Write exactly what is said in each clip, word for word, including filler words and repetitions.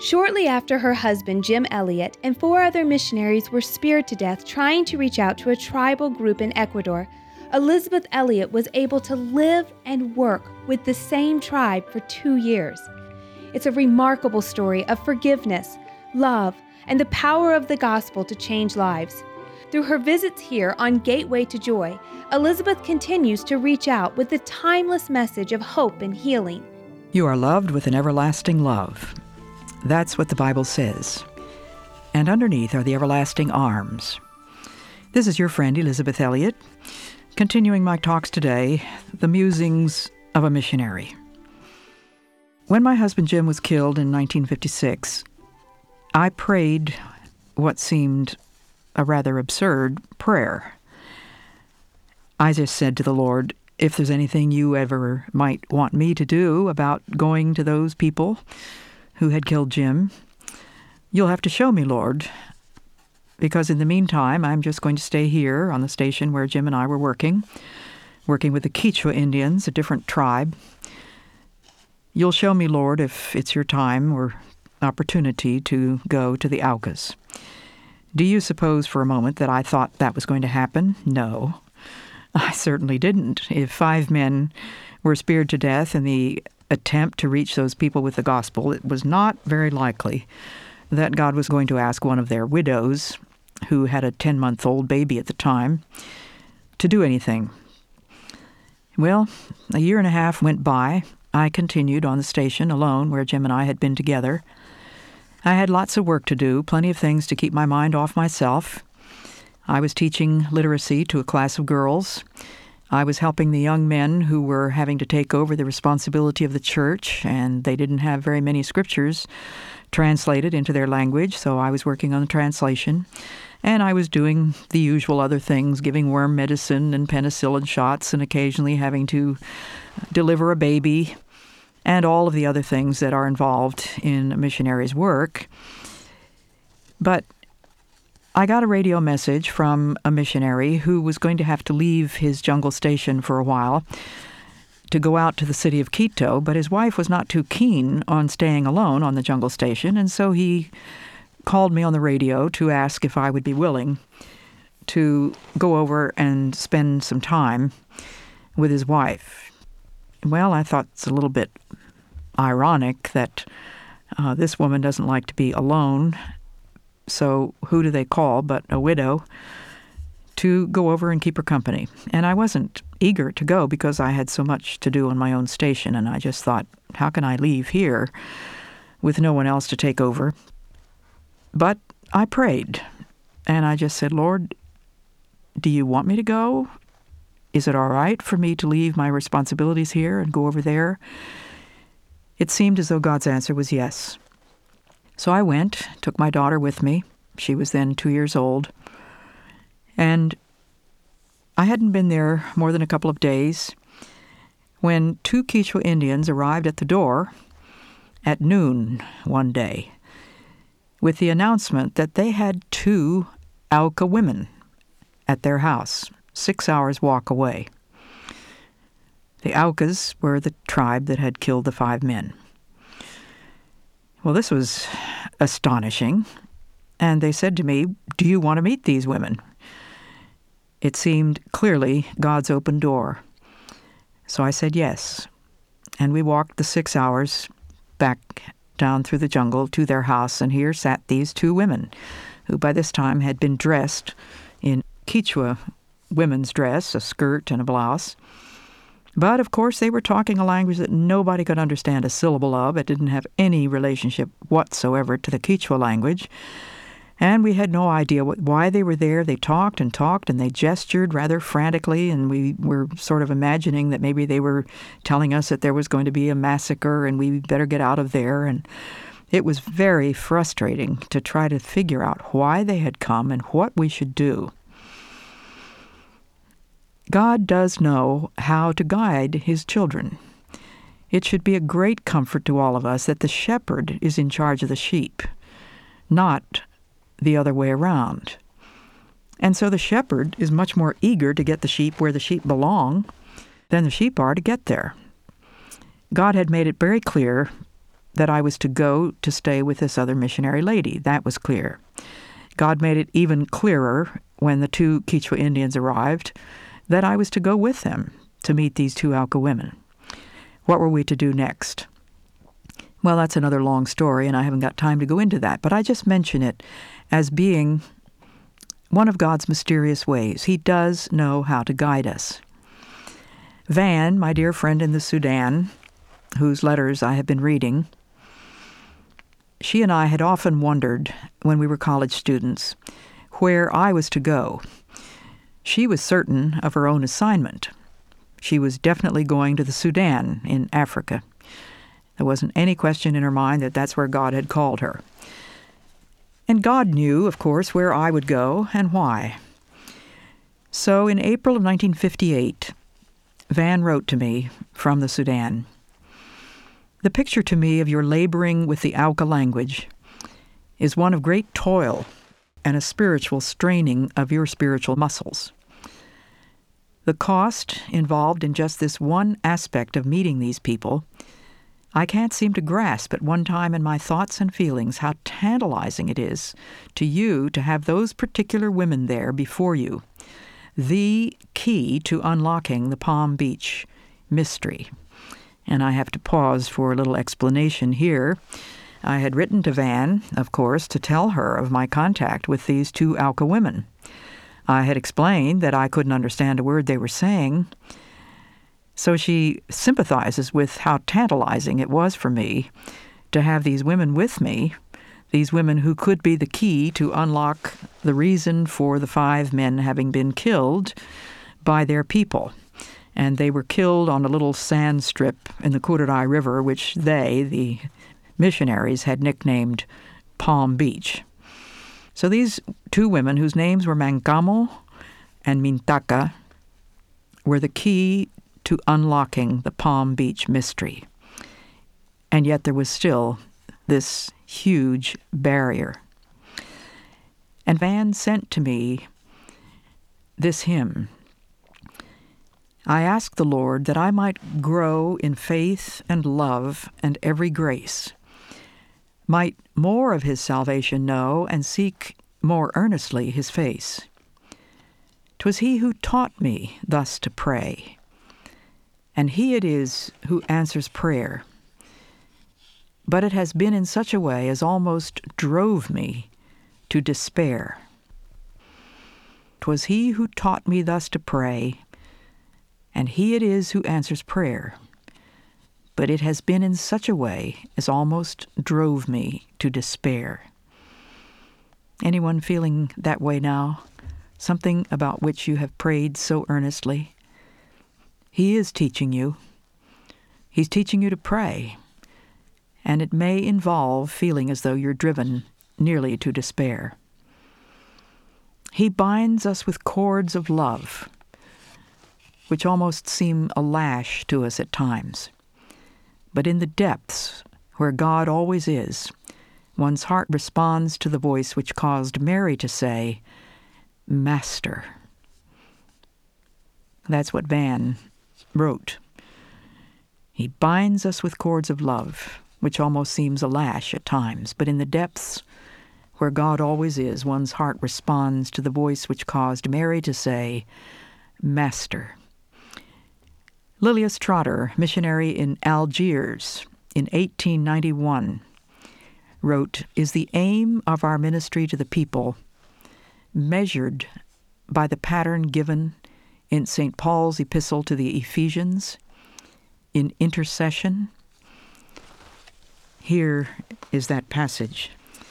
Shortly after her husband, Jim Elliot, and four other missionaries were speared to death trying to reach out to a tribal group in Ecuador, Elisabeth Elliot was able to live and work with the same tribe for two years. It's a remarkable story of forgiveness, love, and the power of the gospel to change lives. Through her visits here on Gateway to Joy, Elisabeth continues to reach out with the timeless message of hope and healing. You are loved with an everlasting love. That's what the Bible says. And underneath are the everlasting arms. This is your friend Elisabeth Elliot, continuing my talks today, the musings of a missionary. When my husband Jim was killed in nineteen fifty-six, I prayed what seemed a rather absurd prayer. I just said to the Lord, if there's anything you ever might want me to do about going to those people who had killed Jim, you'll have to show me, Lord, because in the meantime, I'm just going to stay here on the station where Jim and I were working, working with the Quechua Indians, a different tribe. You'll show me, Lord, if it's your time or opportunity to go to the Aucas. Do you suppose for a moment that I thought that was going to happen? No, I certainly didn't. If five men were speared to death in the attempt to reach those people with the gospel, it was not very likely that God was going to ask one of their widows, who had a ten-month-old baby at the time, to do anything. Well, a year and a half went by. I continued on the station alone where Jim and I had been together. I had lots of work to do, plenty of things to keep my mind off myself. I was teaching literacy to a class of girls. I was helping the young men who were having to take over the responsibility of the church, and they didn't have very many scriptures translated into their language, so I was working on the translation. And I was doing the usual other things, giving worm medicine and penicillin shots, and occasionally having to deliver a baby, and all of the other things that are involved in a missionary's work. But I got a radio message from a missionary who was going to have to leave his jungle station for a while to go out to the city of Quito, but his wife was not too keen on staying alone on the jungle station, and so he called me on the radio to ask if I would be willing to go over and spend some time with his wife. Well, I thought it's a little bit ironic that uh, this woman doesn't like to be alone, so who do they call but a widow to go over and keep her company? And I wasn't eager to go because I had so much to do on my own station, and I just thought, how can I leave here with no one else to take over? But I prayed, and I just said, Lord, do you want me to go? Is it all right for me to leave my responsibilities here and go over there? It seemed as though God's answer was yes. So I went, took my daughter with me. She was then two years old. And I hadn't been there more than a couple of days when two Quechua Indians arrived at the door at noon one day with the announcement that they had two Auca women at their house, six hours' walk away. The Aucas were the tribe that had killed the five men. Well, this was astonishing, and they said to me, do you want to meet these women? It seemed clearly God's open door. So I said yes, and we walked the six hours back down through the jungle to their house, and here sat these two women, who by this time had been dressed in Quechua women's dress, a skirt and a blouse. But, of course, they were talking a language that nobody could understand a syllable of. It didn't have any relationship whatsoever to the Quechua language. And we had no idea what, why they were there. They talked and talked, and they gestured rather frantically, and we were sort of imagining that maybe they were telling us that there was going to be a massacre and we better get out of there. And it was very frustrating to try to figure out why they had come and what we should do. God does know how to guide his children. It should be a great comfort to all of us that the shepherd is in charge of the sheep, not the other way around. And so the shepherd is much more eager to get the sheep where the sheep belong than the sheep are to get there. God had made it very clear that I was to go to stay with this other missionary lady. That was clear. God made it even clearer when the two Quechua Indians arrived that I was to go with them to meet these two Auca women. What were we to do next? Well, that's another long story, and I haven't got time to go into that, but I just mention it as being one of God's mysterious ways. He does know how to guide us. Van, my dear friend in the Sudan, whose letters I have been reading, she and I had often wondered, when we were college students, where I was to go. She was certain of her own assignment. She was definitely going to the Sudan in Africa. There wasn't any question in her mind that that's where God had called her. And God knew, of course, where I would go and why. So in April of nineteen fifty-eight, Van wrote to me from the Sudan, "The picture to me of your laboring with the Auca language is one of great toil and a spiritual straining of your spiritual muscles. The cost involved in just this one aspect of meeting these people, I can't seem to grasp at one time in my thoughts and feelings how tantalizing it is to you to have those particular women there before you, the key to unlocking the Palm Beach mystery." And I have to pause for a little explanation here. I had written to Van, of course, to tell her of my contact with these two Auca women. I had explained that I couldn't understand a word they were saying, so she sympathizes with how tantalizing it was for me to have these women with me, these women who could be the key to unlock the reason for the five men having been killed by their people. And they were killed on a little sand strip in the Kururai River, which they, the missionaries, had nicknamed Palm Beach. So these two women, whose names were Mancamo and Mintaka, were the key to unlocking the Palm Beach mystery. And yet there was still this huge barrier. And Van sent to me this hymn. "I ask the Lord that I might grow in faith and love and every grace, might more of his salvation know and seek more earnestly his face. 'Twas he who taught me thus to pray, and he it is who answers prayer. But it has been in such a way as almost drove me to despair. 'Twas he who taught me thus to pray, and he it is who answers prayer. But it has been in such a way as almost drove me to despair." Anyone feeling that way now? Something about which you have prayed so earnestly? He is teaching you. He's teaching you to pray. And it may involve feeling as though you're driven nearly to despair. He binds us with cords of love, which almost seem a lash to us at times. But in the depths, where God always is, one's heart responds to the voice which caused Mary to say, "Master." That's what Van wrote. He binds us with cords of love, which almost seems a lash at times, but in the depths, where God always is, one's heart responds to the voice which caused Mary to say, "Master." Lilias Trotter, missionary in Algiers in eighteen ninety-one, wrote, "Is the aim of our ministry to the people measured by the pattern given in Saint Paul's epistle to the Ephesians, in intercession?" Here is that passage.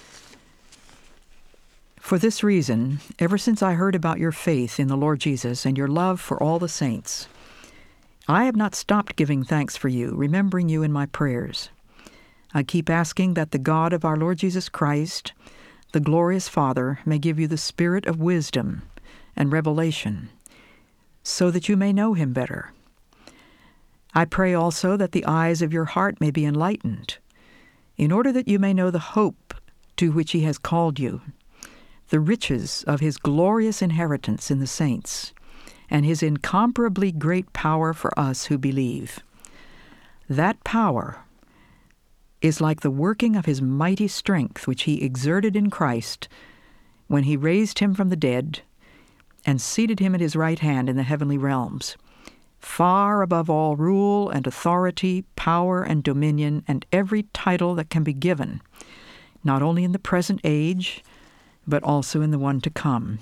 "For this reason, ever since I heard about your faith in the Lord Jesus and your love for all the saints, I have not stopped giving thanks for you, remembering you in my prayers. I keep asking that the God of our Lord Jesus Christ, the glorious Father, may give you the spirit of wisdom and revelation, so that you may know him better. I pray also that the eyes of your heart may be enlightened, in order that you may know the hope to which he has called you, the riches of his glorious inheritance in the saints, and his incomparably great power for us who believe. That power is like the working of his mighty strength, which he exerted in Christ when he raised him from the dead and seated him at his right hand in the heavenly realms, far above all rule and authority, power and dominion, and every title that can be given, not only in the present age, but also in the one to come.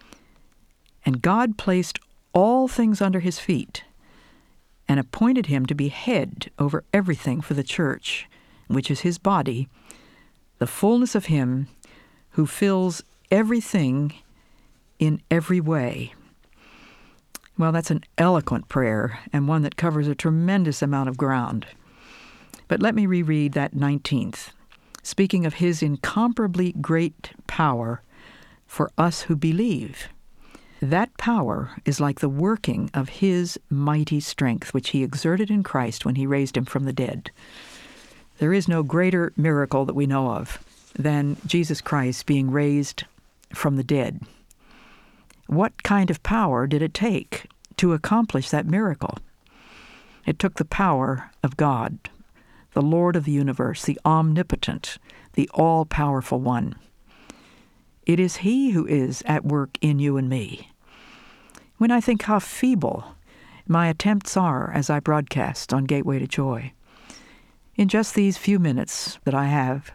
And God placed all things under his feet and appointed him to be head over everything for the church, which is his body, the fullness of him who fills everything in every way. Well, that's an eloquent prayer and one that covers a tremendous amount of ground. But let me reread that nineteenth, speaking of his incomparably great power for us who believe. That power is like the working of his mighty strength, which he exerted in Christ when he raised him from the dead. There is no greater miracle that we know of than Jesus Christ being raised from the dead. What kind of power did it take to accomplish that miracle? It took the power of God, the Lord of the universe, the omnipotent, the all-powerful one. It is he who is at work in you and me. When I think how feeble my attempts are as I broadcast on Gateway to Joy, in just these few minutes that I have,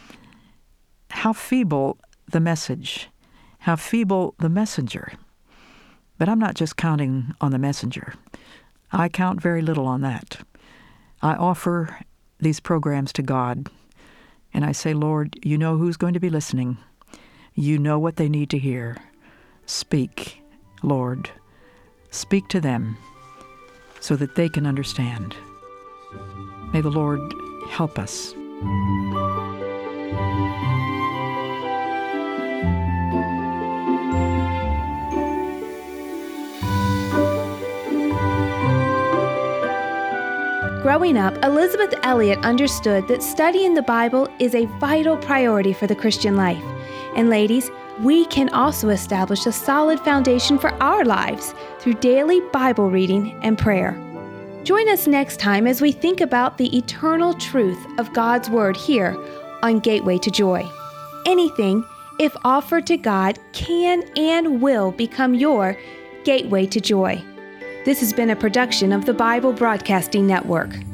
how feeble the message, how feeble the messenger. But I'm not just counting on the messenger. I count very little on that. I offer these programs to God, and I say, Lord, you know who's going to be listening. You know what they need to hear. Speak, Lord. Speak to them so that they can understand. May the Lord help us. Growing up, Elisabeth Elliot understood that studying the Bible is a vital priority for the Christian life. And ladies, we can also establish a solid foundation for our lives through daily Bible reading and prayer. Join us next time as we think about the eternal truth of God's Word here on Gateway to Joy. Anything, if offered to God, can and will become your Gateway to Joy. This has been a production of the Bible Broadcasting Network.